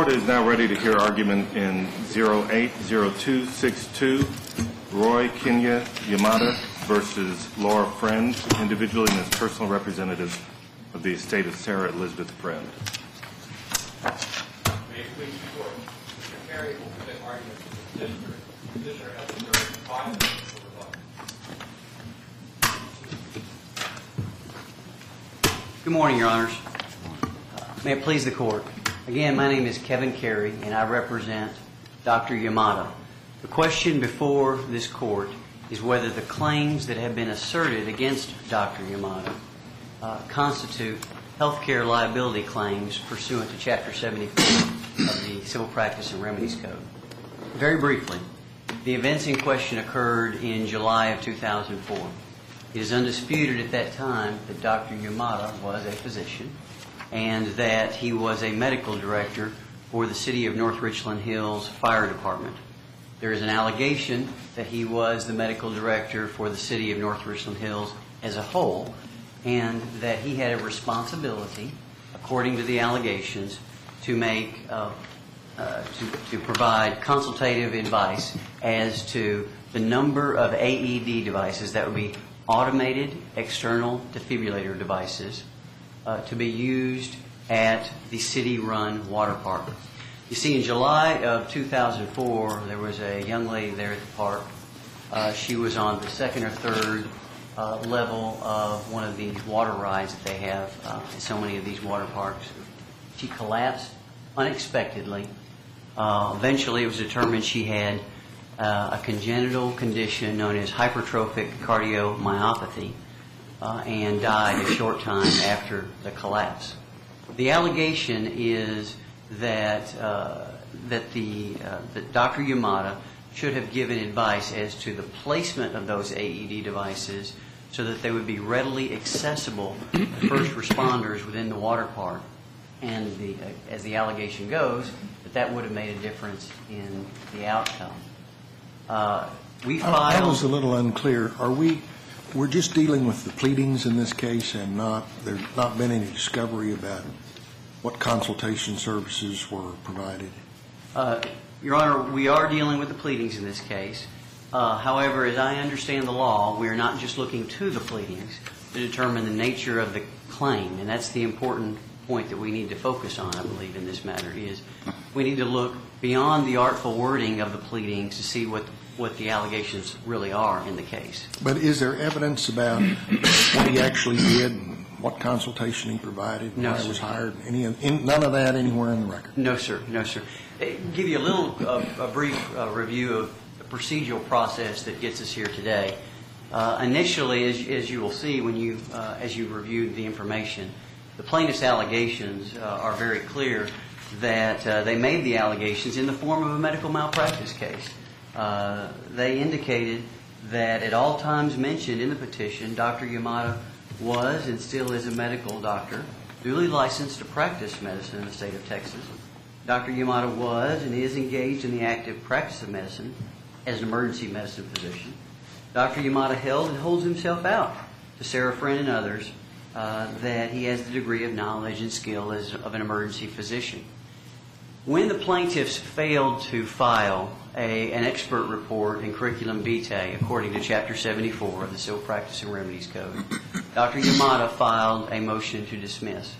Court is now ready to hear argument in 080262, Roy Kenya Yamada versus Laura Friend, individually and as personal representatives of the estate of Sarah Elizabeth Friend. May it please the Court. Mr. Carey will present argument for the petitioner. The petitioner has reserved 5 minutes for rebuttal. Good morning, Your Honors. May it please the Court. Again, my name is Kevin Carey, and I represent Dr. Yamada. The question before this Court is whether the claims that have been asserted against Dr. Yamada constitute health care liability claims pursuant to Chapter 74 of the Civil Practice and Remedies Code. Very briefly, the events in question occurred in July of 2004. It is undisputed at that time that Dr. Yamada was a physician and that he was a medical director for the City of North Richland Hills Fire Department. There is an allegation that he was the medical director for the City of North Richland Hills as a whole, and that he had a responsibility, according to the allegations, to make to provide consultative advice as to the number of AED devices, that would be automated external defibrillator devices, to be used at the city-run water park. You see, in July of 2004, there was a young lady there at the park. She was on the second or third level of one of these water rides that they have in so many of these water parks. She collapsed unexpectedly. Eventually, it was determined she had a congenital condition known as hypertrophic cardiomyopathy, and died a short time after the collapse. The allegation is that that Dr. Yamada should have given advice as to the placement of those AED devices so that they would be readily accessible to first responders within the water park. And as the allegation goes, that would have made a difference in the outcome. We filed. I was a little unclear. We're just dealing with the pleadings in this case, and there's not been any discovery about what consultation services were provided? Your Honor, we are dealing with the pleadings in this case. However, as I understand the law, we are not just looking to the pleadings to determine the nature of the claim, and that's the important point that we need to focus on, I believe, in this matter, is we need to look beyond the artful wording of the pleadings to see what the allegations really are in the case. But is there evidence about what he actually did, what consultation he provided, no, why he was hired? None of that anywhere in the record? No, sir. No, sir. Give you a brief review of the procedural process that gets us here today. Initially, as you will see when as you reviewed the information, the plaintiff's allegations are very clear that they made the allegations in the form of a medical malpractice case. They indicated that at all times mentioned in the petition, Dr. Yamada was and still is a medical doctor, duly licensed to practice medicine in the state of Texas. Dr. Yamada was and is engaged in the active practice of medicine as an emergency medicine physician. Dr. Yamada held and holds himself out to Sarah Friend and others that he has the degree of knowledge and skill of an emergency physician. When the plaintiffs failed to file an expert report in curriculum vitae according to Chapter 74 of the Civil Practice and Remedies Code, Dr. Yamada filed a motion to dismiss.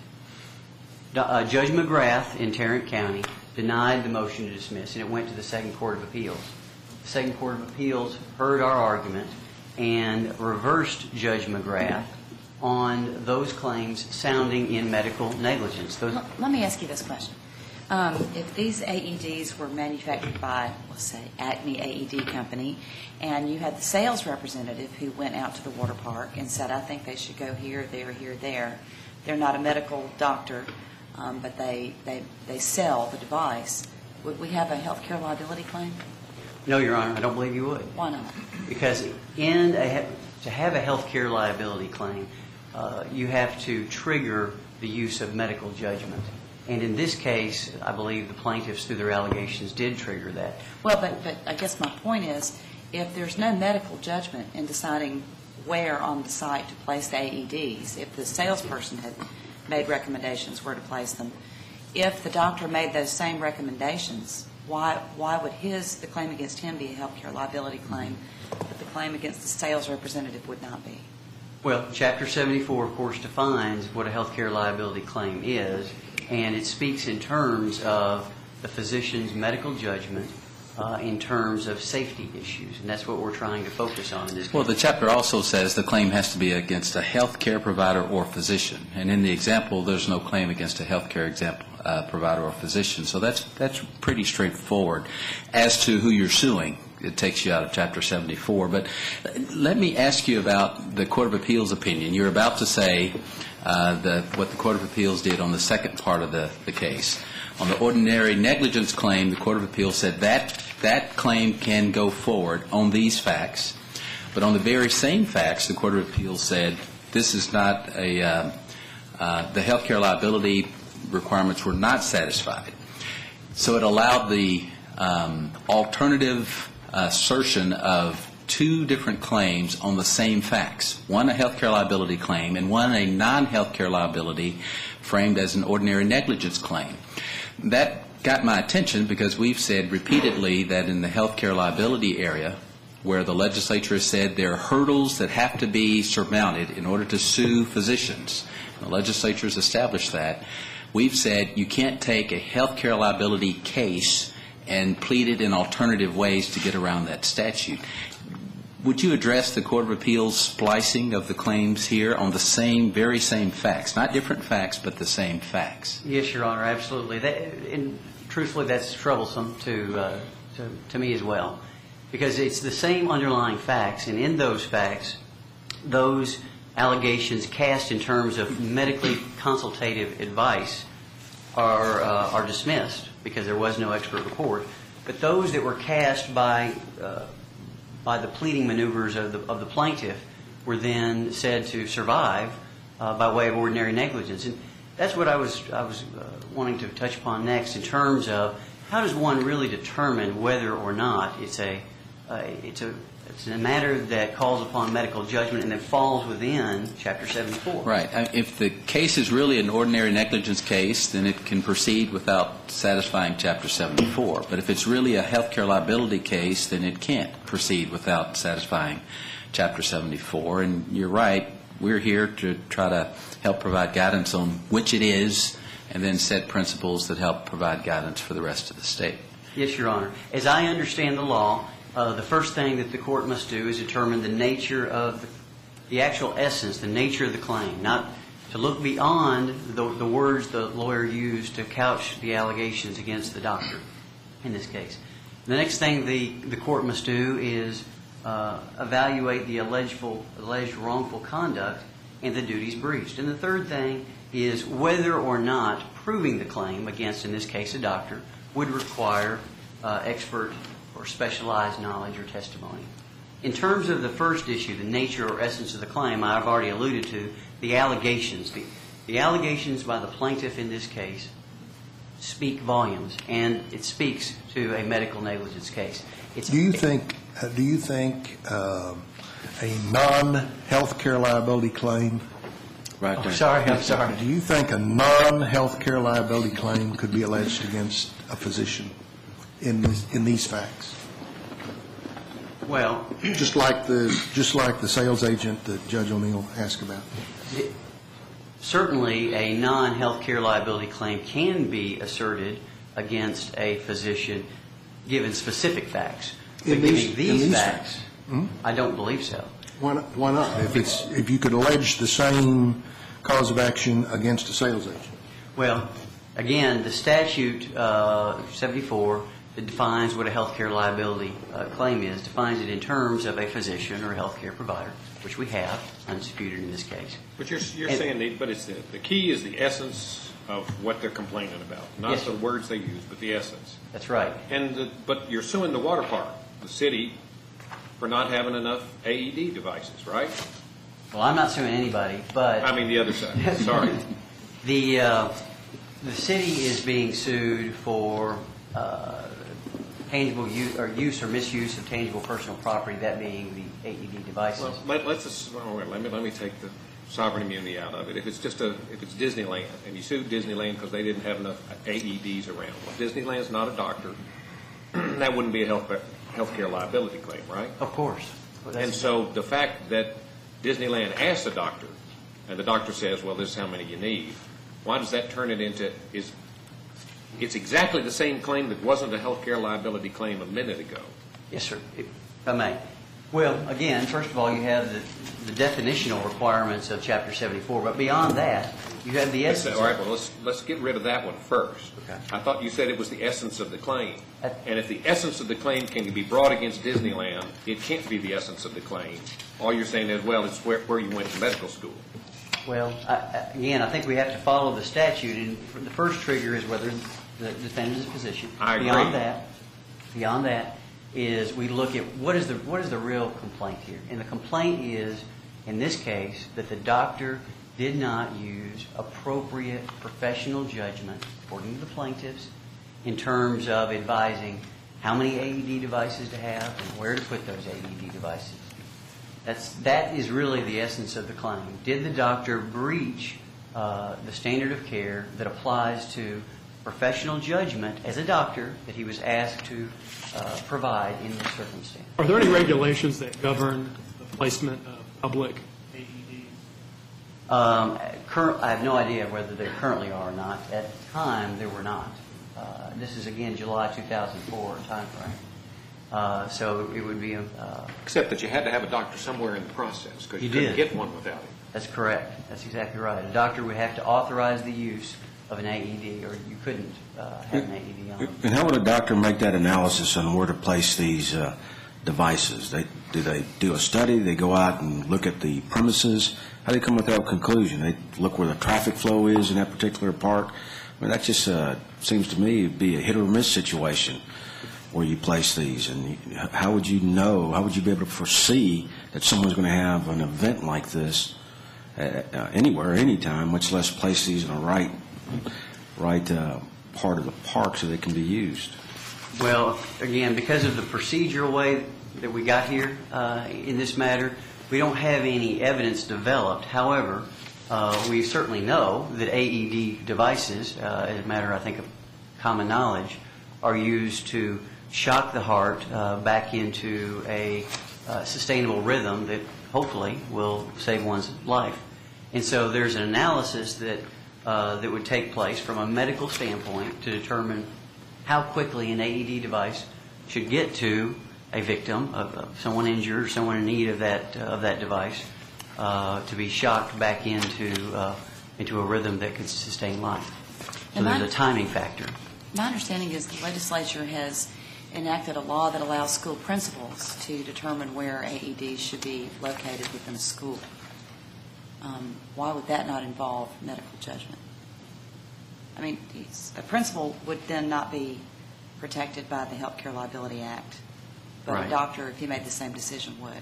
Judge McGrath in Tarrant County denied the motion to dismiss, and it went to the Second Court of Appeals. The Second Court of Appeals heard our argument and reversed Judge McGrath on those claims sounding in medical negligence. Let me ask you this question. If these AEDs were manufactured by, let's say, Acme AED Company, and you had the sales representative who went out to the water park and said, I think they should go here, there, they're not a medical doctor, but they sell the device, would we have a health care liability claim? No, Your Honor, I don't believe you would. Why not? Because to have a health care liability claim, you have to trigger the use of medical judgment. And in this case, I believe the plaintiffs, through their allegations, did trigger that. Well, but I guess my point is, if there's no medical judgment in deciding where on the site to place the AEDs, if the salesperson had made recommendations where to place them, if the doctor made those same recommendations, why would the claim against him be a healthcare liability claim, but the claim against the sales representative would not be? Well, Chapter 74, of course, defines what a healthcare liability claim is, and it speaks in terms of the physician's medical judgment in terms of safety issues, and that's what we're trying to focus on in this case. Well, the chapter also says the claim has to be against a health care provider or physician, and in the example, there's no claim against a health care provider or physician, so that's pretty straightforward. As to who you're suing, it takes you out of Chapter 74. But let me ask you about the Court of Appeals opinion. You're about to say what the Court of Appeals did on the second part of the case. On the ordinary negligence claim, the Court of Appeals said that claim can go forward on these facts. But on the very same facts, the Court of Appeals said this is not the health care liability requirements were not satisfied. So it allowed the alternative assertion of two different claims on the same facts, one a health care liability claim and one a non-health care liability framed as an ordinary negligence claim. That got my attention because we've said repeatedly that in the health care liability area, where the legislature has said there are hurdles that have to be surmounted in order to sue physicians, the legislature has established that, we've said you can't take a health care liability case and plead it in alternative ways to get around that statute. Would you address the Court of Appeals splicing of the claims here on the very same facts? Not different facts, but the same facts. Yes, Your Honor, absolutely. And truthfully, that's troublesome to me as well, because it's the same underlying facts, and in those facts, those allegations cast in terms of medically consultative advice are dismissed because there was no expert report. But those that were cast by the pleading maneuvers of the plaintiff were then said to survive by way of ordinary negligence. And that's what I was wanting to touch upon next in terms of how does one really determine whether or not it's a matter that calls upon medical judgment and that falls within Chapter 74. Right. If the case is really an ordinary negligence case, then it can proceed without satisfying Chapter 74. But if it's really a health care liability case, then it can't proceed without satisfying Chapter 74. And you're right, we're here to try to help provide guidance on which it is and then set principles that help provide guidance for the rest of the state. Yes, Your Honor. As I understand the law, the first thing that the court must do is determine the nature of the actual essence, the nature of the claim, not to look beyond the words the lawyer used to couch the allegations against the doctor in this case. The next thing the court must do is evaluate the alleged wrongful conduct and the duties breached. And the third thing is whether or not proving the claim against, in this case, a doctor, would require expert or specialized knowledge or testimony. In terms of the first issue, the nature or essence of the claim, I've already alluded to the allegations. The allegations by the plaintiff in this case speak volumes, and it speaks to a medical negligence case. Do you think a non-health care liability claim? Right Oh, there. sorry, I'm sorry. Do you think a non-health care liability claim could be alleged against a physician in these facts? Well, Just like the sales agent that Judge O'Neill asked about. certainly a non-health care liability claim can be asserted against a physician given specific facts. But In giving these these facts? facts, I don't believe so. Why not? If you could allege the same cause of action against a sales agent. Well, again, the statute 74 that defines what a health care liability claim is, defines it in terms of a physician or a health care provider, which we have, undisputed in this case. But you're saying, the key is the essence of what they're complaining about, not Yes, the sir. words they use, but the essence. That's right. But you're suing the water park, the city, for not having enough AED devices, right? Well, I'm not suing anybody, but I mean the other side. Sorry. the city is being sued for tangible use or misuse of tangible personal property, that being the AED devices. Well, let me take the sovereign immunity out of it. If it's Disneyland, and you sued Disneyland because they didn't have enough AEDs around. Well, Disneyland's not a doctor. That wouldn't be a healthcare liability claim, right? Of course. Well, And so the fact that Disneyland asked the doctor, and the doctor says, well, this is how many you need, why does that turn it into, it's exactly the same claim that wasn't a healthcare liability claim a minute ago. Yes, sir. If I may. Well, again, first of all, you have the definitional requirements of Chapter 74, but beyond that, you have the essence. All right, well, let's get rid of that one first. Okay. I thought you said it was the essence of the claim. That- And if the essence of the claim can be brought against Disneyland, it can't be the essence of the claim. All you're saying is, well, it's where you went to medical school. Well, again, I think we have to follow the statute, and the first trigger is whether the defendant is a physician. I agree. Beyond that is we look at what is the real complaint here, and the complaint is, in this case, that the doctor did not use appropriate professional judgment, according to the plaintiffs, in terms of advising how many AED devices to have and where to put those AED devices. That is really the essence of the claim. Did the doctor breach the standard of care that applies to professional judgment as a doctor that he was asked to provide in this circumstance? Are there any regulations that govern the placement of public AEDs? I have no idea whether there currently are or not. At the time, there were not. This is, again, July 2004 timeframe. So it would be Except that you had to have a doctor somewhere in the process, because you You couldn't did. get one without it. That's correct. That's exactly right. A doctor would have to authorize the use of an AED, or you couldn't have an AED on. And how would a doctor make that analysis on where to place these devices? Do they do a study? They go out and look at the premises? How do they come with that conclusion? They look where the traffic flow is in that particular park? I mean, that just seems to me to be a hit or miss situation where you place these. And how would you know, how would you be able to foresee that someone's going to have an event like this anywhere, anytime, much less place these in the right part of the park so they can be used? Well, again, because of the procedural way that we got here in this matter, we don't have any evidence developed. However, we certainly know that AED devices, as a matter, I think, of common knowledge, are used to shock the heart back into a sustainable rhythm that hopefully will save one's life. And so there's an analysis that would take place from a medical standpoint to determine how quickly an AED device should get to a victim, of someone injured or someone in need of that device, to be shocked back into a rhythm that could sustain life. So And there's my- a timing factor. My understanding is the legislature has enacted a law that allows school principals to determine where AEDs should be located within a school. Why would that not involve medical judgment? I mean, a principal would then not be protected by the Health Care Liability Act, but Right. a doctor, if he made the same decision, would.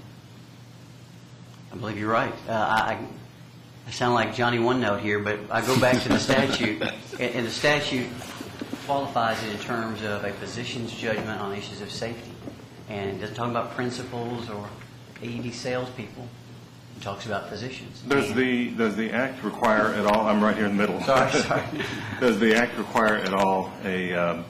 I believe you're right. I sound like Johnny One Note here, but I go back to the statute, and the statute qualifies it in terms of a physician's judgment on issues of safety. And it doesn't talk about principals or AED salespeople. It talks about physicians. Does the Act require at all, I'm right here in the middle. Sorry. Does the Act require at all a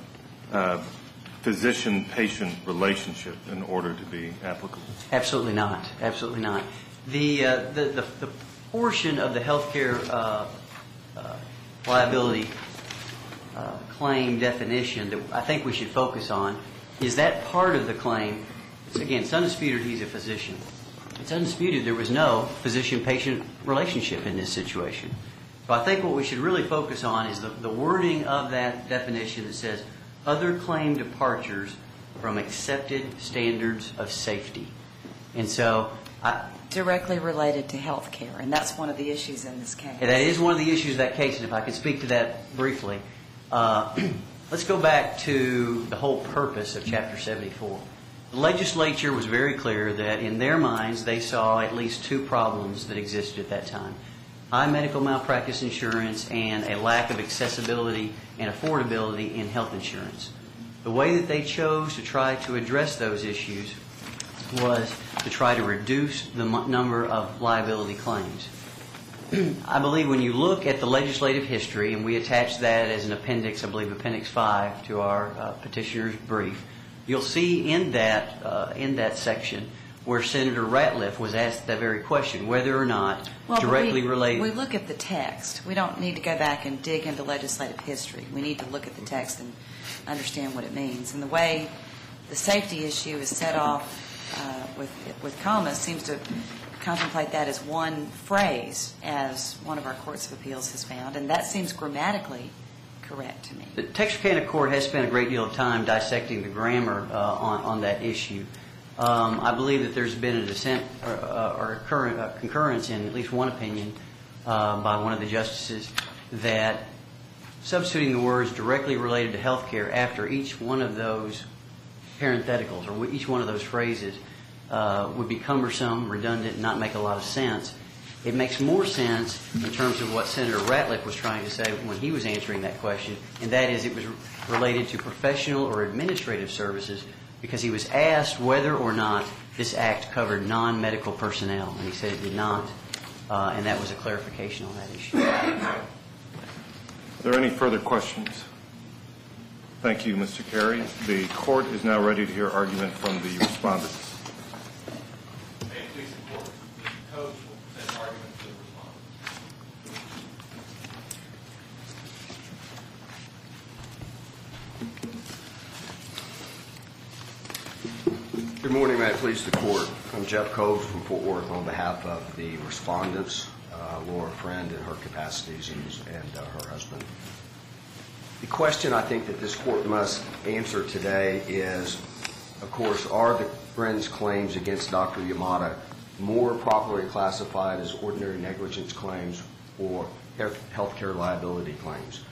physician-patient relationship in order to be applicable? Absolutely not. Absolutely not. The portion of the healthcare liability claim definition that I think we should focus on is that part of the claim. It's undisputed he's a physician. It's undisputed there was no physician-patient relationship in this situation. So I think what we should really focus on is the wording of that definition that says other claim departures from accepted standards of safety. And so Directly related to health care, and that's one of the issues in this case. that is one of the issues of that case, and if I could speak to that briefly. Let's go back to the whole purpose of Chapter 74. The legislature was very clear that in their minds they saw at least two problems that existed at that time: high medical malpractice insurance and a lack of accessibility and affordability in health insurance. The way that they chose to try to address those issues was to try to reduce the number of liability claims. I believe when you look at the legislative history, and we attach that as an appendix, I believe Appendix 5 to our petitioner's brief, you'll see in that section where Senator Ratliff was asked that very question, whether or not directly related. We look at the text. We don't need to go back and dig into legislative history. We need to look at the text and understand what it means. And the way the safety issue is set off with commas seems to contemplate that as one phrase, as one of our courts of appeals has found, and that seems grammatically correct to me. The Texarkana Court has spent a great deal of time dissecting the grammar on that issue. I believe that there's been a dissent or a concurrence in at least one opinion by one of the justices that substituting the words directly related to health care after each one of those parentheticals or each one of those phrases would be cumbersome, redundant, and not make a lot of sense. It makes more sense in terms of what Senator Ratliff was trying to say when he was answering that question, and that is it was related to professional or administrative services because he was asked whether or not this act covered non-medical personnel, and he said it did not, and that was a clarification on that issue. Are there any further questions? Thank you, Mr. Carey. The court is now ready to hear argument from the respondents. May it please the court, Mr. Coates will present argument to the respondent. Good morning, may it please the court. I'm Jeff Coates from Fort Worth on behalf of the respondents, Laura Friend in her capacities and her husband. The question I think that this court must answer today is, of course, are the Friend's claims against Dr. Yamada more properly classified as ordinary negligence claims or health care liability claims?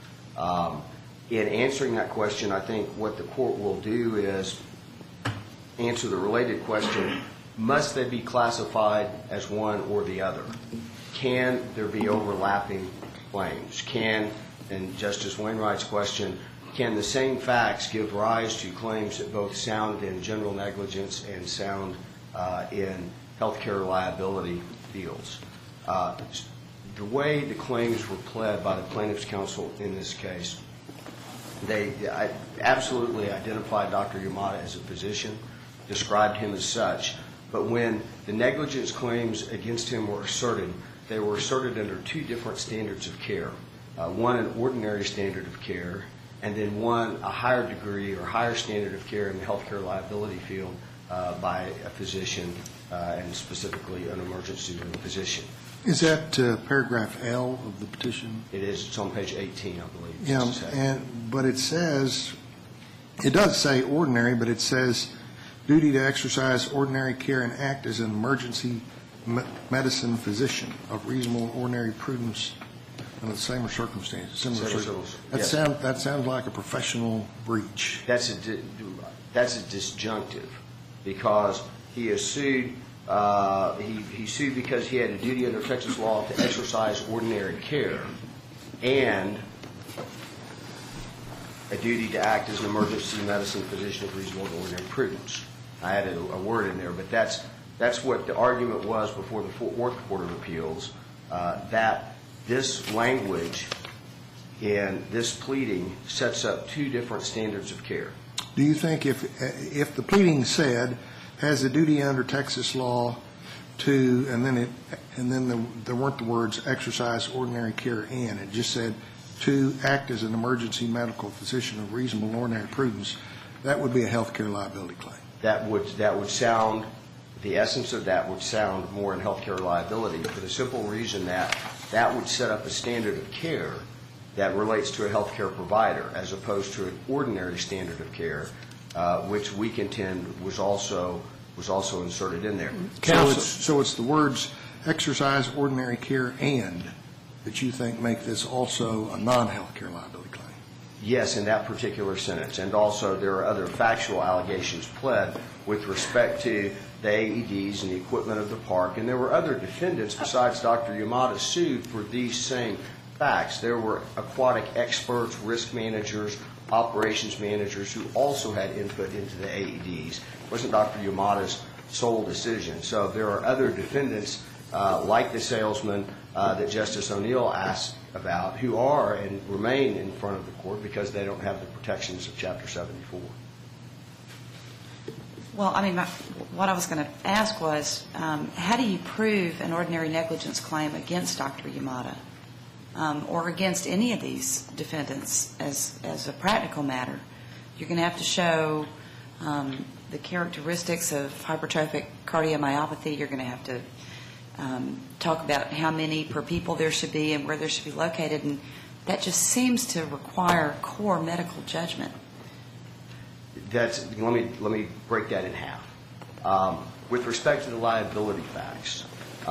In answering that question, I think what the court will do is answer the related question, must they be classified as one or the other? Can there be overlapping claims? And Justice Wainwright's question, can the same facts give rise to claims that both sound in general negligence and sound in health care liability fields? The way the claims were pled by the plaintiff's counsel in this case, they absolutely identified Dr. Yamada as a physician, described him as such, but when the negligence claims against him were asserted, they were asserted under two different standards of care. One, an ordinary standard of care, and then one, a higher degree or higher standard of care in the healthcare liability field by a physician, and specifically an emergency room physician. Is that paragraph L of the petition? It is. It's on page 18, I believe. Yeah, but it says, it does say ordinary, but it says duty to exercise ordinary care and act as an emergency medicine physician of reasonable ordinary prudence under the same circumstances. That sounds like a professional breach. That's a disjunctive because he is sued. He sued because he had a duty under Texas law to exercise ordinary care and a duty to act as an emergency medicine physician of reasonable and ordinary prudence. I added a word in there, but that's what the argument was before the Fort Worth Court of Appeals, that this language and this pleading sets up two different standards of care. Do you think if the pleading said has a duty under Texas law to, and then there weren't the words exercise ordinary care and, it just said to act as an emergency medical physician of reasonable and ordinary prudence, that would be a health care liability claim? That would sound, the essence of that would sound more in health care liability for the simple reason that that would set up a standard of care that relates to a health care provider as opposed to an ordinary standard of care, which we contend was also inserted in there. So it's the words exercise ordinary care and that you think make this also a non-health care liability claim? Yes, in that particular sentence. And also there are other factual allegations pled with respect to the AEDs and the equipment of the park. And there were other defendants besides Dr. Yamada sued for these same facts. There were aquatic experts, risk managers, operations managers who also had input into the AEDs. It wasn't Dr. Yamada's sole decision. So there are other defendants like the salesman, that Justice O'Neill asked about, who are and remain in front of the court because they don't have the protections of Chapter 74. Well, I mean, what I was going to ask was, how do you prove an ordinary negligence claim against Dr. Yamada or against any of these defendants as a practical matter? You're going to have to show the characteristics of hypertrophic cardiomyopathy. You're going to have to talk about how many per people there should be and where there should be located, and that just seems to require core medical judgment. Let me break that in half. With respect to the liability facts,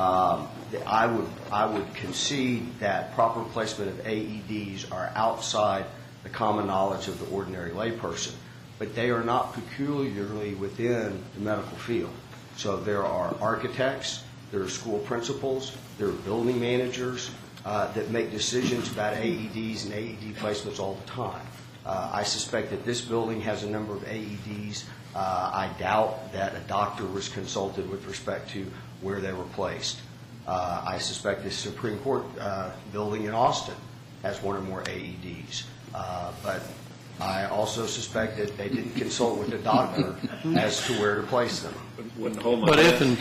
I would concede that proper placement of AEDs are outside the common knowledge of the ordinary layperson, but they are not peculiarly within the medical field. So there are architects, there are school principals, there are building managers that make decisions about AEDs and AED placements all the time. I suspect that this building has a number of AEDs. I doubt that a doctor was consulted with respect to where they were placed. I suspect the Supreme Court building in Austin has one or more AEDs. But I also suspect that they didn't consult with the doctor as to where to place them. But if in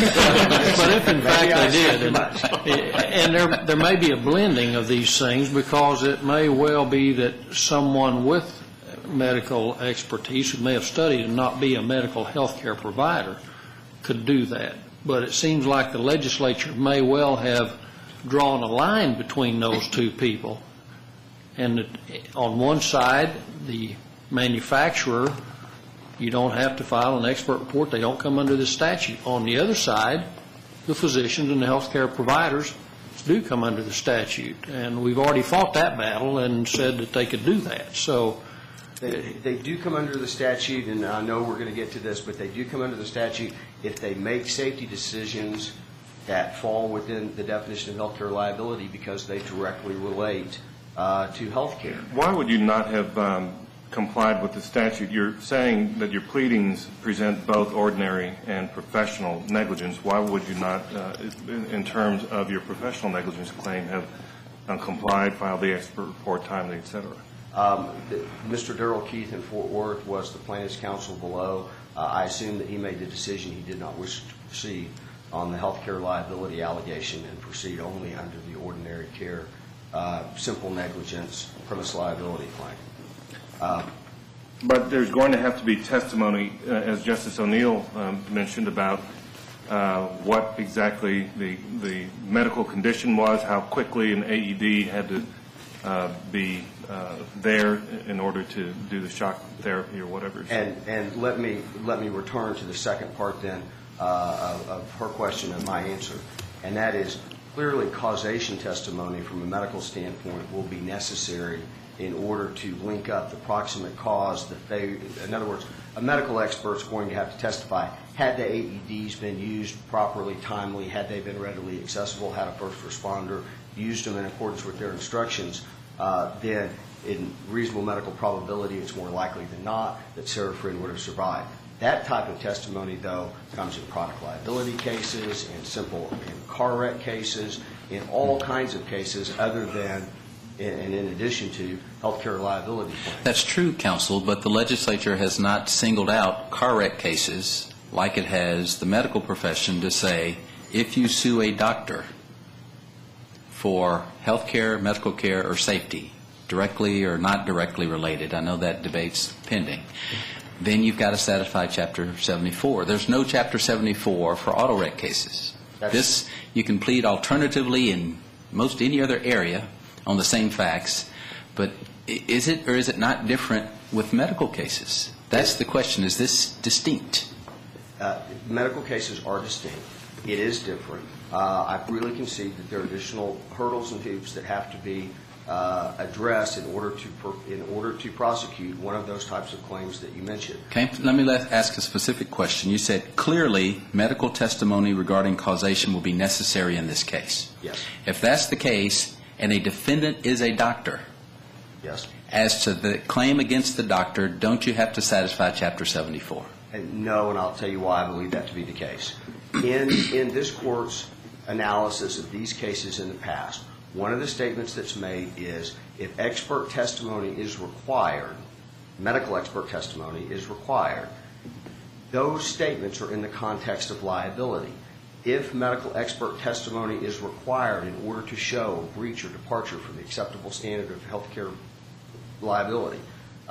fact they did, and there may be a blending of these things, because it may well be that someone with medical expertise who may have studied and not be a medical health care provider could do that. But it seems like the legislature may well have drawn a line between those two people. And on one side, the manufacturer, you don't have to file an expert report. They don't come under this statute. On the other side, the physicians and the health care providers do come under the statute. And we've already fought that battle and said that they could do that. So they do come under the statute, and I know we're going to get to this, but they do come under the statute if they make safety decisions that fall within the definition of health care liability because they directly relate to health care. Why would you not have complied with the statute? You're saying that your pleadings present both ordinary and professional negligence. Why would you not, in terms of your professional negligence claim, have complied, filed the expert report timely, et cetera? Mr. Darrell Keith in Fort Worth was the plaintiff's counsel below. I assume that he made the decision he did not wish to proceed on the health care liability allegation and proceed only under the ordinary care simple negligence premise liability claim. But there's going to have to be testimony, as Justice O'Neill mentioned, about what exactly the medical condition was, how quickly an AED had to be there in order to do the shock therapy or whatever. And let me return to the second part then of her question and my answer, and that is clearly causation testimony from a medical standpoint will be necessary in order to link up the proximate cause. In other words, a medical expert's going to have to testify, had the AEDs been used properly, timely, had they been readily accessible, had a first responder used them in accordance with their instructions, then in reasonable medical probability it's more likely than not that Sarah Friend would have survived. That type of testimony, though, comes in product liability cases, in car wreck cases, in all kinds of cases other than, and in addition to, health care liability claims. That's true, counsel, but the legislature has not singled out car wreck cases like it has the medical profession to say, if you sue a doctor for health care, medical care, or safety, directly or not directly related, I know that debate's pending, then you've got to satisfy Chapter 74. There's no Chapter 74 for auto wreck cases. This you can plead alternatively in most any other area on the same facts, but is it or is it not different with medical cases? That's the question. Is this distinct? Medical cases are distinct. It is different. I really concede that there are additional hurdles and hoops that have to be addressed in order to prosecute one of those types of claims that you mentioned. Okay. Let me ask a specific question. You said clearly medical testimony regarding causation will be necessary in this case. Yes. If that's the case and a defendant is a doctor, yes, as to the claim against the doctor, don't you have to satisfy Chapter 74? No, and I'll tell you why I believe that to be the case. In this Court's analysis of these cases in the past, one of the statements that's made is if expert testimony is required, medical expert testimony is required, those statements are in the context of liability. If medical expert testimony is required in order to show breach or departure from the acceptable standard of healthcare liability,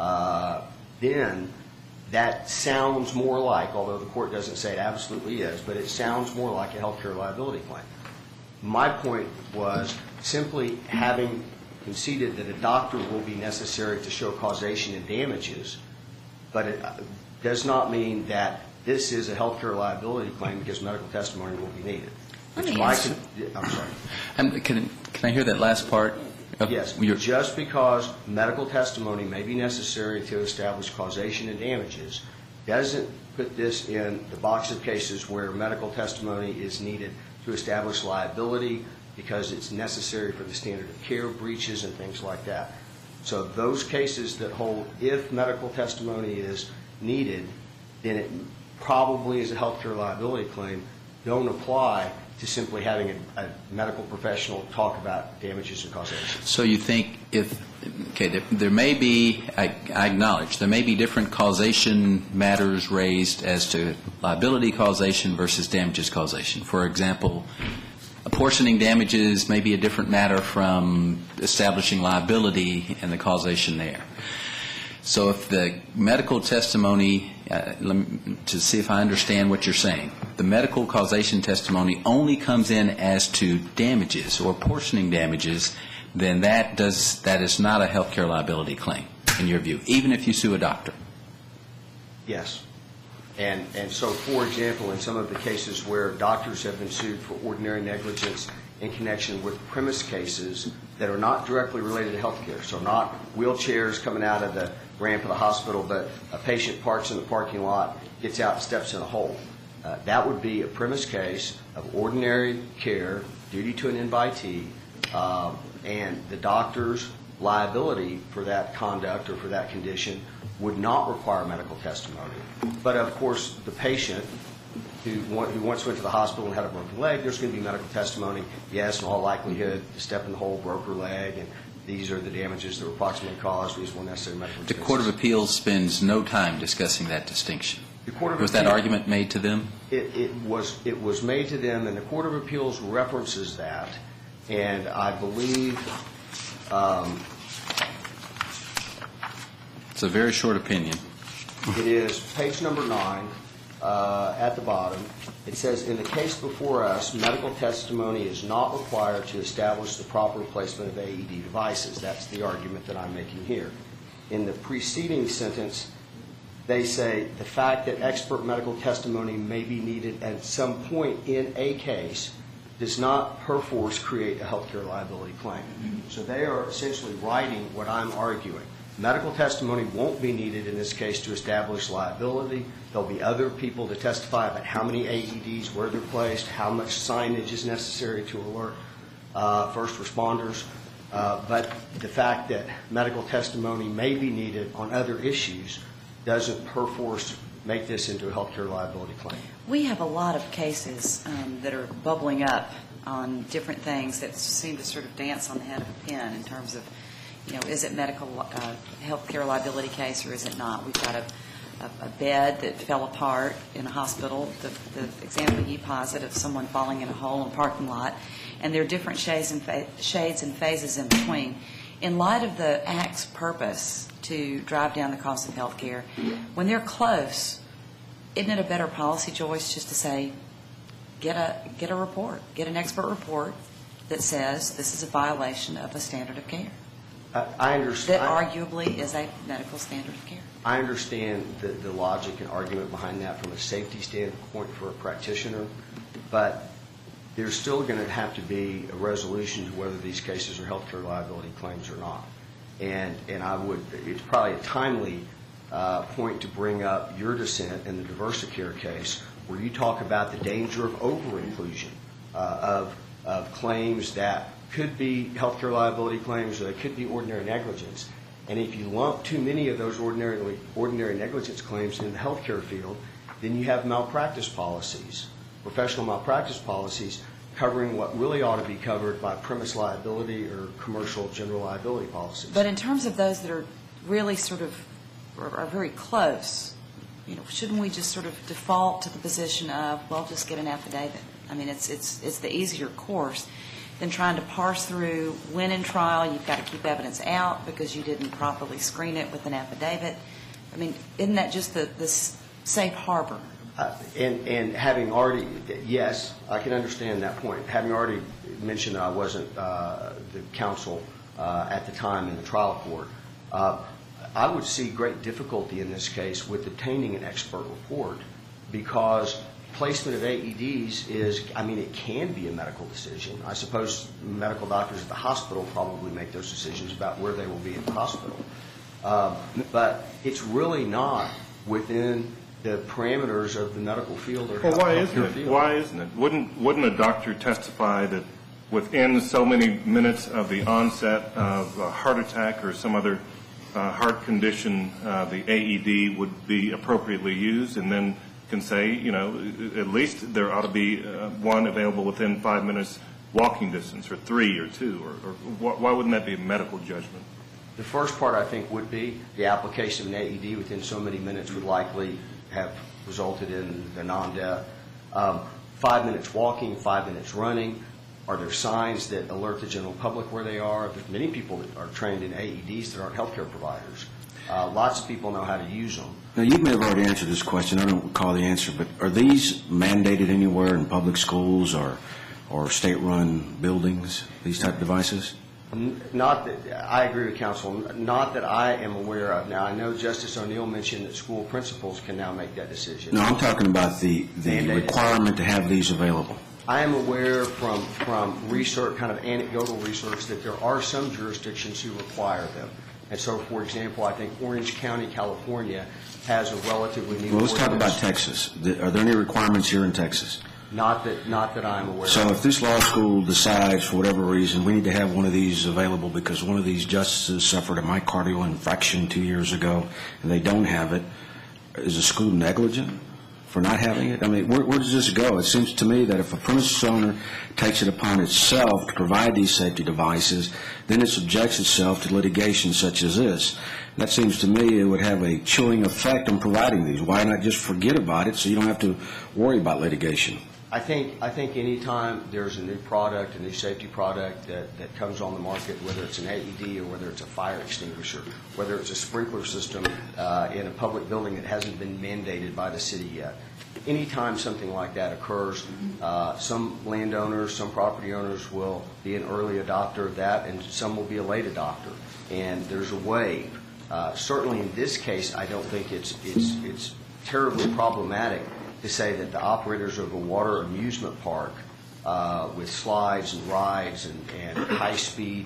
then that sounds more like, although the court doesn't say it absolutely is, but it sounds more like a healthcare liability claim. My point was simply having conceded that a doctor will be necessary to show causation and damages, but it does not mean that this is a healthcare liability claim because medical testimony will be needed. Let me ask I'm sorry. Can I hear that last part? Yes. Just because medical testimony may be necessary to establish causation and damages doesn't put this in the box of cases where medical testimony is needed to establish liability because it's necessary for the standard of care breaches and things like that. So those cases that hold if medical testimony is needed, then it probably is a healthcare liability claim, don't apply to simply having a medical professional talk about damages and causation. So you think there may be, I acknowledge, there may be different causation matters raised as to liability causation versus damages causation. For example, apportioning damages may be a different matter from establishing liability and the causation there. So if the medical testimony, to see if I understand what you're saying, the medical causation testimony only comes in as to damages or apportioning damages, then that is not a healthcare liability claim, in your view, even if you sue a doctor. Yes. And so, for example, in some of the cases where doctors have been sued for ordinary negligence in connection with premise cases that are not directly related to health care, so not wheelchairs coming out of the ramp of the hospital, but a patient parks in the parking lot, gets out and steps in a hole. That would be a premise case of ordinary care, duty to an invitee, and the doctor's liability for that conduct or for that condition would not require medical testimony. But, of course, the patient who once went to the hospital and had a broken leg, there's going to be medical testimony. Yes, in all likelihood, the step in the hole broke her leg, and these are the damages that were approximately caused. These were necessary medical expenses. The Court of Appeals spends no time discussing that distinction. Was that argument made to them? It was made to them, and the Court of Appeals references that, and I believe it's a very short opinion. It is page number 9 at the bottom. It says, in the case before us, medical testimony is not required to establish the proper placement of AED devices. That's the argument that I'm making here. In the preceding sentence, they say the fact that expert medical testimony may be needed at some point in a case does not perforce create a healthcare liability claim. So they are essentially writing what I'm arguing. Medical testimony won't be needed in this case to establish liability. There'll be other people to testify about how many AEDs, where they're placed, how much signage is necessary to alert first responders. But the fact that medical testimony may be needed on other issues doesn't perforce make this into a healthcare liability claim. We have a lot of cases that are bubbling up on different things that seem to sort of dance on the head of a pin in terms of, is it medical healthcare liability case or is it not? We've got a bed that fell apart in a hospital, the example you posit of someone falling in a hole in a parking lot, and there are different shades and phases in between. In light of the Act's purpose to drive down the cost of health care, when they're close, isn't it a better policy choice just to say, get a report, get an expert report that says this is a violation of a standard of care? I understand. That arguably is a medical standard of care. I understand the logic and argument behind that from a safety standpoint for a practitioner, but there's still going to have to be a resolution to whether these cases are healthcare liability claims or not. And it's probably a timely point to bring up your dissent in the Diversicare case, where you talk about the danger of over-inclusion of claims that could be healthcare liability claims or they could be ordinary negligence. And if you lump too many of those ordinary negligence claims in the healthcare field, then you have malpractice policies, professional malpractice policies covering what really ought to be covered by premise liability or commercial general liability policies. But in terms of those that are really sort of, are very close, shouldn't we just sort of default to the position of, well, just get an affidavit? I mean, it's the easier course than trying to parse through when in trial you've got to keep evidence out because you didn't properly screen it with an affidavit. I mean, isn't that just the safe harbor? And having already, yes, I can understand that point. Having already mentioned that I wasn't the counsel at the time in the trial court, I would see great difficulty in this case with obtaining an expert report because placement of AEDs is, I mean, it can be a medical decision. I suppose medical doctors at the hospital probably make those decisions about where they will be in the hospital. But it's really not within the parameters of the medical field or healthcare field. Why isn't it? Wouldn't a doctor testify that within so many minutes of the onset of a heart attack or some other heart condition, the AED would be appropriately used, and then can say, at least there ought to be one available within 5 minutes walking distance, or 3 or 2, or why wouldn't that be a medical judgment? The first part, I think, would be the application of an AED within so many minutes would likely have resulted in the non-death. 5 minutes walking, 5 minutes running. Are there signs that alert the general public where they are? There's many people that are trained in AEDs that aren't healthcare providers. Lots of people know how to use them. Now, you may have already answered this question. I don't recall the answer, but are these mandated anywhere in public schools or state-run buildings, these type of devices? Not that I agree with counsel. Not that I am aware of. Now, I know Justice O'Neill mentioned that school principals can now make that decision. No, I'm talking about the requirement to have these available. I am aware from research, kind of anecdotal research, that there are some jurisdictions who require them. And so, for example, I think Orange County, California, has a relatively new ordinance. Well, let's talk about Texas. Are there any requirements here in Texas? Not that I'm aware of. So if this law school decides, for whatever reason, we need to have one of these available because one of these justices suffered a myocardial infarction 2 years ago, and they don't have it, is the school negligent for not having it? I mean, where does this go? It seems to me that if a premises owner takes it upon itself to provide these safety devices, then it subjects itself to litigation such as this. That seems to me it would have a chilling effect on providing these. Why not just forget about it so you don't have to worry about litigation? I think any time there's a new product, a new safety product that comes on the market, whether it's an AED or whether it's a fire extinguisher, whether it's a sprinkler system in a public building that hasn't been mandated by the city yet, any time something like that occurs, some landowners, some property owners will be an early adopter of that, and some will be a late adopter. And there's a wave. Certainly in this case, I don't think it's terribly problematic to say that the operators of a water amusement park with slides and rides and high speed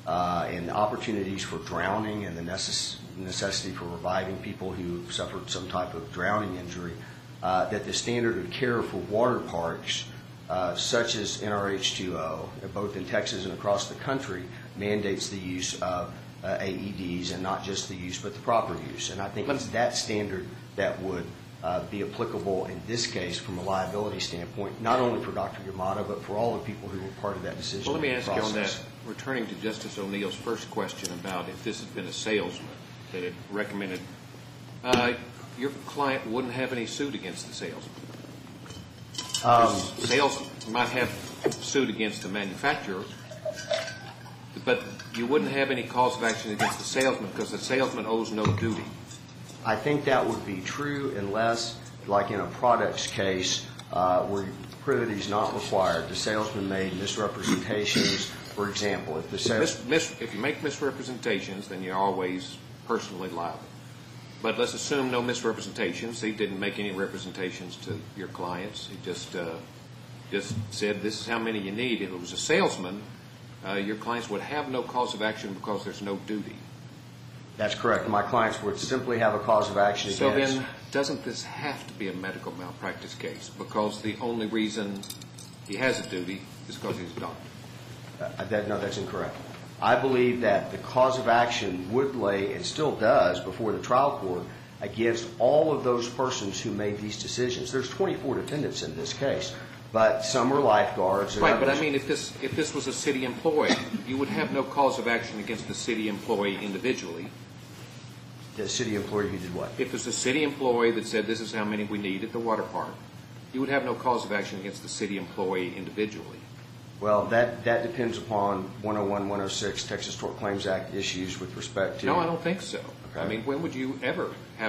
and opportunities for drowning and the necessity for reviving people who suffered some type of drowning injury, that the standard of care for water parks, such as NRH2O, both in Texas and across the country, mandates the use of AEDs, and not just the use but the proper use. And I think it's that standard that would be applicable in this case from a liability standpoint, not only for Dr. Yamada, but for all the people who were part of that decision. Well, let me ask you on that, returning to Justice O'Neill's first question about if this had been a salesman that had recommended, your client wouldn't have any suit against the salesman. Salesman might have suit against the manufacturer, but you wouldn't have any cause of action against the salesman because the salesman owes no duty. I think that would be true unless, like in a products case, where privity is not required, the salesman made misrepresentations. For example, if the if you make misrepresentations, then you're always personally liable. But let's assume no misrepresentations. He didn't make any representations to your clients. He just said, this is how many you need. If it was a salesman, your clients would have no cause of action because there's no duty. That's correct. My clients would simply have a cause of action against. So then, doesn't this have to be a medical malpractice case? Because the only reason he has a duty is because he's a doctor. No, that's incorrect. I believe that the cause of action would lay, and still does, before the trial court against all of those persons who made these decisions. There's 24 defendants in this case. but some are lifeguards. and Right, but I others- mean, if this was a city employee, you would have no cause of action against the city employee individually. The city employee who did what? If it's a city employee that said this is how many we need at the water park, you would have no cause of action against the city employee individually. Well, that depends upon 101, 106 Texas Tort Claims Act issues with respect to... No, I don't think so. Okay. I mean, when would you ever have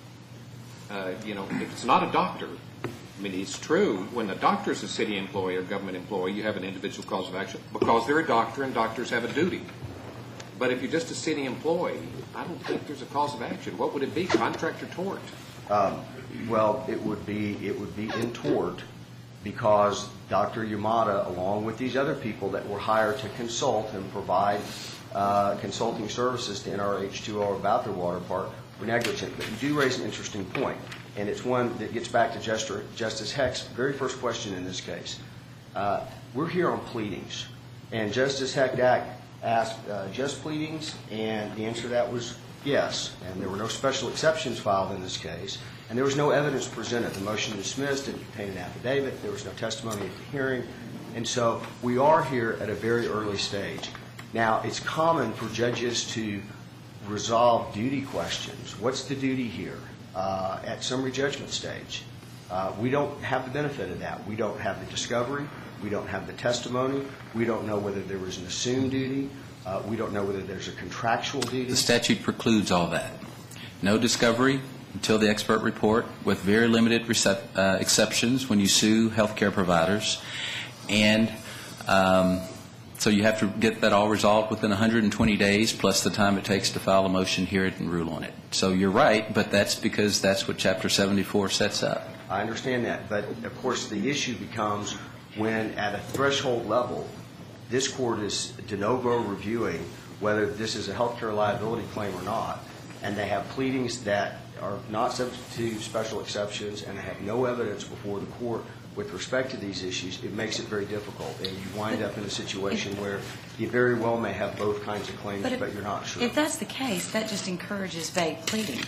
if it's not a doctor, I mean, it's true, when a doctor is a city employee or government employee, you have an individual cause of action because they're a doctor and doctors have a duty. But if you're just a city employee, I don't think there's a cause of action. What would it be, contract or tort? Well, it would be in tort because Dr. Yamada, along with these other people that were hired to consult and provide consulting services to NRH2O about their water park, were negligent. But you do raise an interesting point, and it's one that gets back to Justice Heck's very first question in this case. We're here on pleadings, and Justice Heck asked just pleadings, and the answer to that was yes. And there were no special exceptions filed in this case, and there was no evidence presented. The motion dismissed didn't contain an affidavit. There was no testimony at the hearing. And so we are here at a very early stage. Now, it's common for judges to resolve duty questions. What's the duty here at summary judgment stage? We don't have the benefit of that. We don't have the discovery. We don't have the testimony. We don't know whether there was an assumed duty. We don't know whether there's a contractual duty. The statute precludes all that. No discovery until the expert report, with very limited exceptions when you sue healthcare providers. And so you have to get that all resolved within 120 days, plus the time it takes to file a motion, hear it, and rule on it. So you're right, but that's because that's what Chapter 74 sets up. I understand that. But, of course, the issue becomes when, at a threshold level, this court is de novo reviewing whether this is a healthcare liability claim or not, and they have pleadings that are not subject to special exceptions and they have no evidence before the court with respect to these issues, it makes it very difficult. And you wind up in a situation where you very well may have both kinds of claims, but you're not sure. If that's the case, that just encourages vague pleading.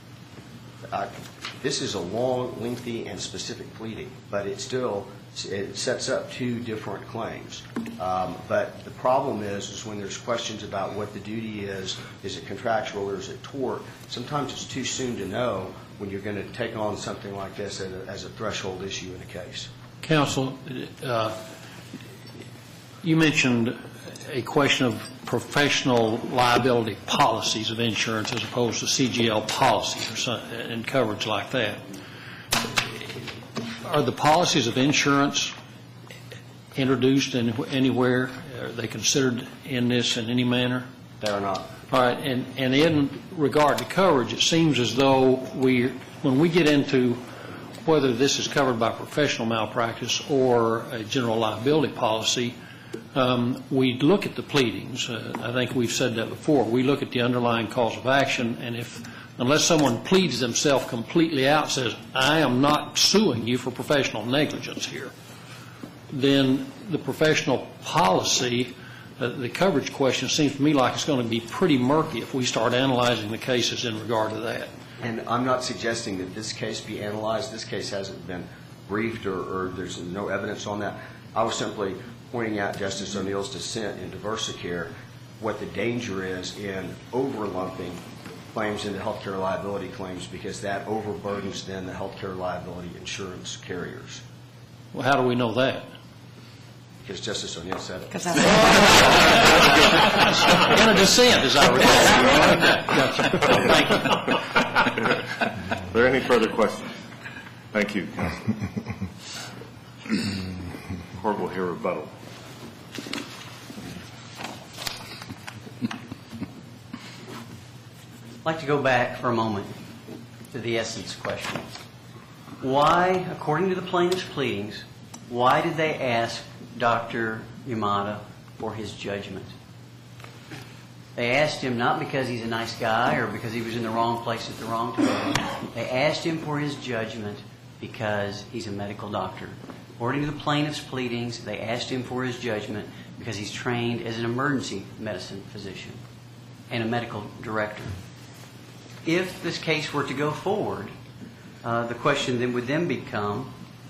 This is a long, lengthy, and specific pleading, but it sets up two different claims. But the problem is when there's questions about what the duty is it contractual or is it tort, sometimes it's too soon to know when you're going to take on something like this as a threshold issue in a case. Counsel, you mentioned a question of professional liability policies of insurance as opposed to CGL policies and coverage like that. Are the policies of insurance introduced anywhere? Are they considered in this in any manner? They are not. All right, and in regard to coverage, it seems as though when we get into whether this is covered by professional malpractice or a general liability policy, we look at the pleadings. I think we've said that before. We look at the underlying cause of action, and unless someone pleads themselves completely out, says, I am not suing you for professional negligence here, then the professional policy, the coverage question seems to me like it's going to be pretty murky if we start analyzing the cases in regard to that. And I'm not suggesting that this case be analyzed. This case hasn't been briefed or there's no evidence on that. I was simply pointing out Justice O'Neill's dissent in Diversicare, what the danger is in overlumping claims into healthcare liability claims because that overburdens then the healthcare liability insurance carriers. Well, how do we know that? Because Justice O'Neill said it. In a dissent, as I recall. Thank you. Are there any further questions? Thank you, Counsel. Court will hear rebuttal. I'd like to go back for a moment to the essence question. Why, according to the plaintiff's pleadings, why did they ask Dr. Yamada for his judgment? They asked him not because he's a nice guy or because he was in the wrong place at the wrong time. They asked him for his judgment because he's a medical doctor. According to the plaintiff's pleadings, they asked him for his judgment because he's trained as an emergency medicine physician and a medical director. If this case were to go forward, the question then would then become,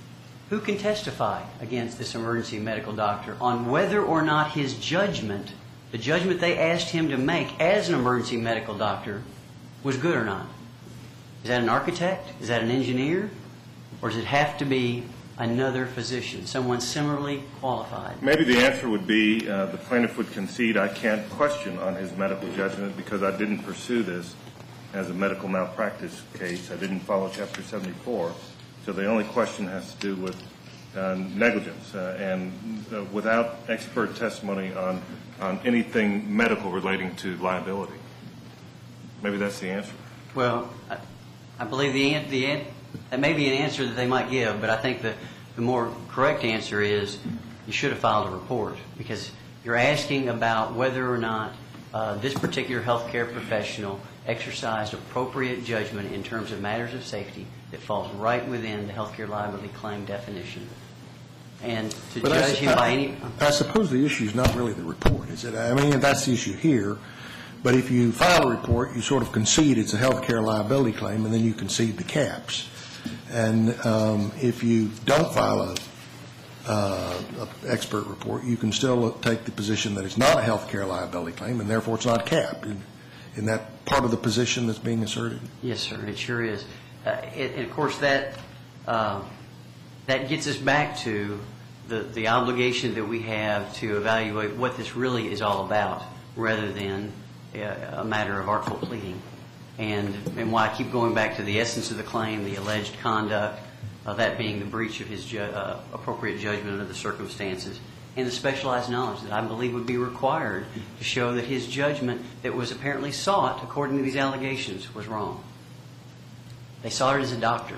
Who can testify against this emergency medical doctor on whether or not his judgment, the judgment they asked him to make as an emergency medical doctor, was good or not? Is that an architect? Is that an engineer? Or does it have to be another physician, someone similarly qualified? Maybe the answer would be the plaintiff would concede, I can't question on his medical judgment because I didn't pursue this as a medical malpractice case. I didn't follow Chapter 74. So the only question has to do with negligence and without expert testimony on anything medical relating to liability. Maybe that's the answer. Well, I believe that may be an answer that they might give, but I think the more correct answer is you should have filed a report, because you're asking about whether or not this particular healthcare professional exercised appropriate judgment in terms of matters of safety that falls right within the healthcare liability claim definition. And to judge him by any... I suppose the issue is not really the report, is it? I mean, that's the issue here. But if you file a report, you sort of concede it's a healthcare liability claim, and then you concede the caps. And if you don't file an expert report, you can still take the position that it's not a healthcare liability claim, and therefore it's not capped. Isn't that part of the position that's being asserted? Yes, sir, it sure is. And of course, that gets us back to the obligation that we have to evaluate what this really is all about, rather than a matter of artful pleading. And why I keep going back to the essence of the claim, the alleged conduct, that being the breach of his appropriate judgment under the circumstances, and the specialized knowledge that I believe would be required to show that his judgment that was apparently sought, according to these allegations, was wrong. They saw it as a doctor.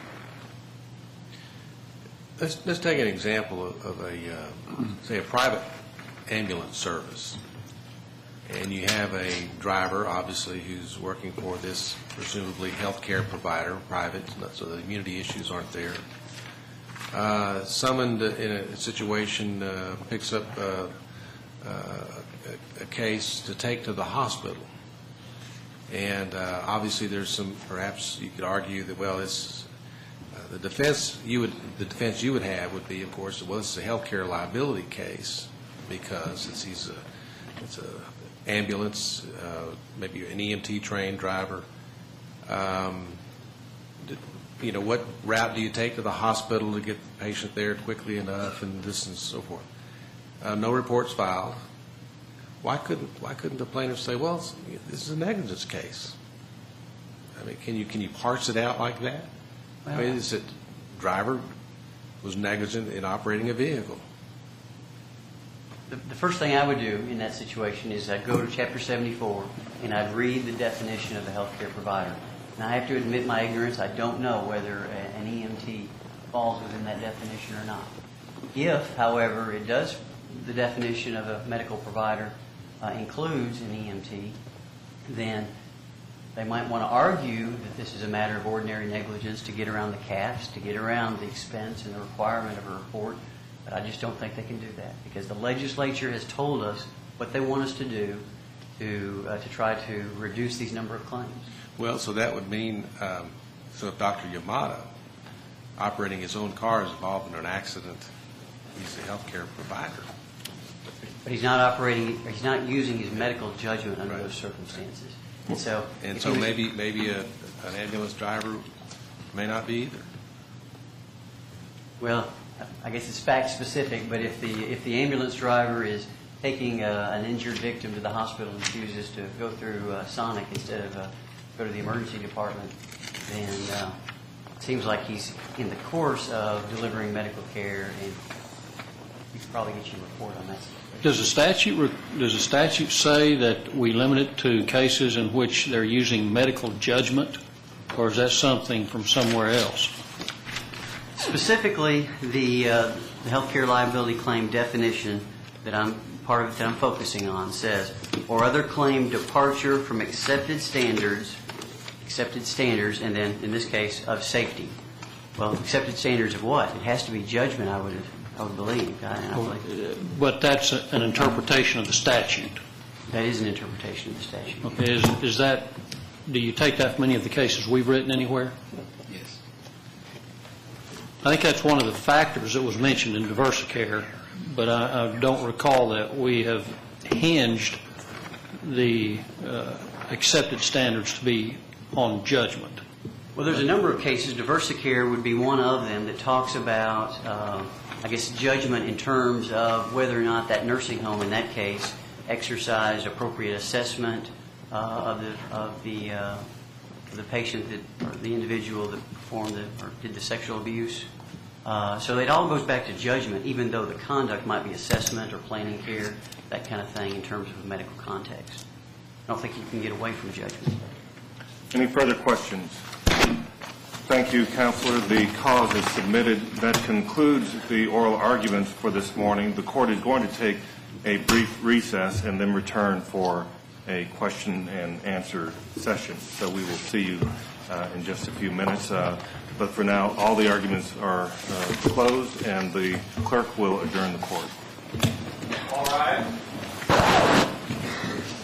Let's take an example of a private ambulance service. And you have a driver, obviously, who's working for this presumably healthcare provider, private, so the immunity issues aren't there. Summoned in a situation, picks up a case to take to the hospital. And obviously there's some, perhaps you could argue that, well, it's the defense you would have would be, of course, well, this is a healthcare liability case because it's a ambulance, maybe an EMT trained driver. What route do you take to the hospital to get the patient there quickly enough, and this and so forth? No reports filed. Why couldn't the plaintiff say, well, this is a negligence case? I mean, can you parse it out like that? Well, I mean, is it driver was negligent in operating a vehicle? The first thing I would do in that situation is I'd go to Chapter 74 and I'd read the definition of a healthcare provider. And I have to admit my ignorance. I don't know whether an EMT falls within that definition or not. If, however, it does, the definition of a medical provider includes an EMT, then they might want to argue that this is a matter of ordinary negligence to get around the caps, to get around the expense and the requirement of a report. But I just don't think they can do that, because the legislature has told us what they want us to do to try to reduce these number of claims. Well, so that would mean, so if Dr. Yamato, operating his own car, is involved in an accident, he's a healthcare provider. But he's not using his medical judgment under those circumstances. And so maybe an ambulance driver may not be either. Well, I guess it's fact specific, but if the ambulance driver is taking an injured victim to the hospital and chooses to go through Sonic instead of go to the emergency department, then it seems like he's in the course of delivering medical care, and we could probably get you a report on that. Does the statute say that we limit it to cases in which they're using medical judgment, or is that something from somewhere else? Specifically, the healthcare liability claim definition that I'm focusing on says, or other claim departure from accepted standards, and then in this case of safety. Well, accepted standards of what? It has to be judgment, I would believe. But that's an interpretation of the statute. That is an interpretation of the statute. Okay, is that? Do you take that from any of the cases we've written anywhere? Yes. I think that's one of the factors that was mentioned in Diversicare, but I don't recall that we have hinged the accepted standards to be on judgment. Well, there's a number of cases. Diversicare would be one of them that talks about, I guess, judgment in terms of whether or not that nursing home, in that case, exercised appropriate assessment of the patient that, or the individual that performed or did the sexual abuse. So it all goes back to judgment, even though the conduct might be assessment or planning care, that kind of thing, in terms of a medical context. I don't think you can get away from judgment. Any further questions? Thank you, Counselor. The cause is submitted. That concludes the oral argument for this morning. The Court is going to take a brief recess and then return for a question and answer session. So we will see you in just a few minutes. But for now, all the arguments are closed, and the clerk will adjourn the Court. All right.